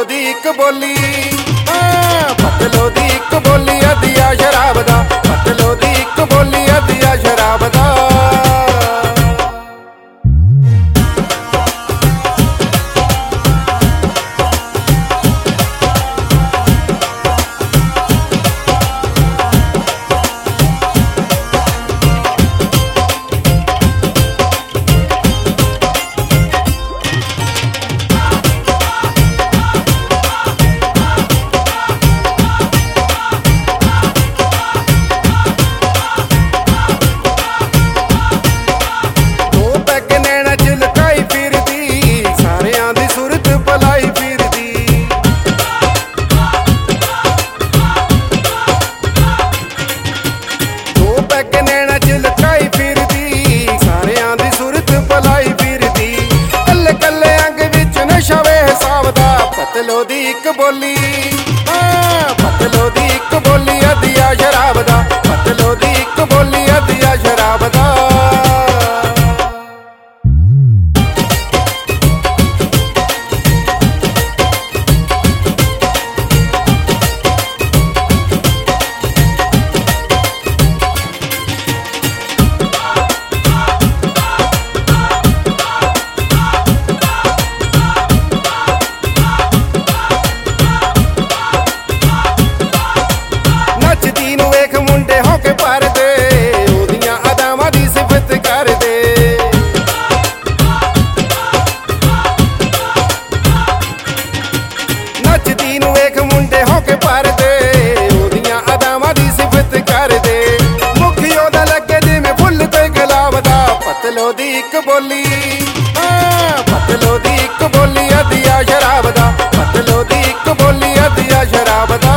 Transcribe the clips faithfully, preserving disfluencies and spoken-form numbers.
ਪਤਲੋ ਦੀ ਇੱਕ ਬੋਲੀ, ਪਤਲੋ ਦੀ ਇੱਕ ਬੋਲੀ ਅਧਿਆ ਸ਼ਰਾਬ ਦਾ, ਪਤਲੋ ਦੀ ਇੱਕ ਬੋਲੀ ਅਧਿਆ ਸ਼ਰਾਬ ਦਾ। ਪਤਲੋ ਦੀ ਇੱਕ ਬੋਲੀ, ਪਤਲੋ ਦੀ ਇੱਕ ਬੋਲੀ ਅਧਿਆ ਸ਼ਰਾਬ ਦਾ, ਪਤਲੋ ਦੀ ਇੱਕ ਬੋਲੀ ਅਧਿਆ ਸ਼ਰਾਬ ਦਾ। ਪਤਲੋ ਦੀ ਇੱਕ ਬੋਲੀ, ਪਤਲੋ ਦੀ ਇੱਕ ਬੋਲੀ ਅਧਿਆ ਸ਼ਰਾਬ ਦਾ, ਪਤਲੋ ਦੀ ਇੱਕ ਬੋਲੀ ਅਧਿਆ ਸ਼ਰਾਬ ਦਾ।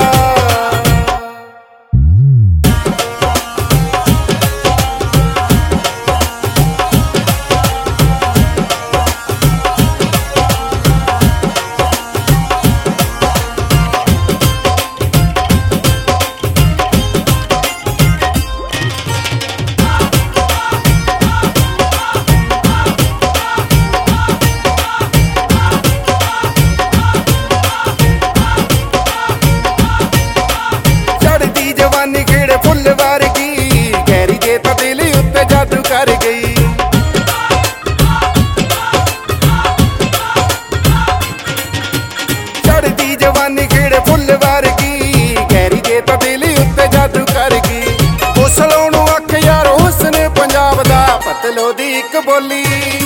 ਫੁੱਲ ਵਰਗੀ ਗੈਰੀ ਜੇ ਤਾਂ ਦਿਲ ਉੱਤੇ ਜਾਦੂ ਕਰ ਗਈ, ਚੜਦੀ ਜਵਾਨੀ ਖੇੜੇ ਫੁੱਲ ਵਰਗੀ ਗੈਰੀ ਜੇ ਤਾਂ ਦਿਲ ਉੱਤੇ ਜਾਦੂ ਕਰ ਗਈ। ਹੁਸਲੋਂ ਨੂੰ ਅੱਖ ਯਾਰ ਹੁਸਨ ਪੰਜਾਬ ਦਾ, ਪਤਲੋ ਦੀ ਇੱਕ ਬੋਲੀ।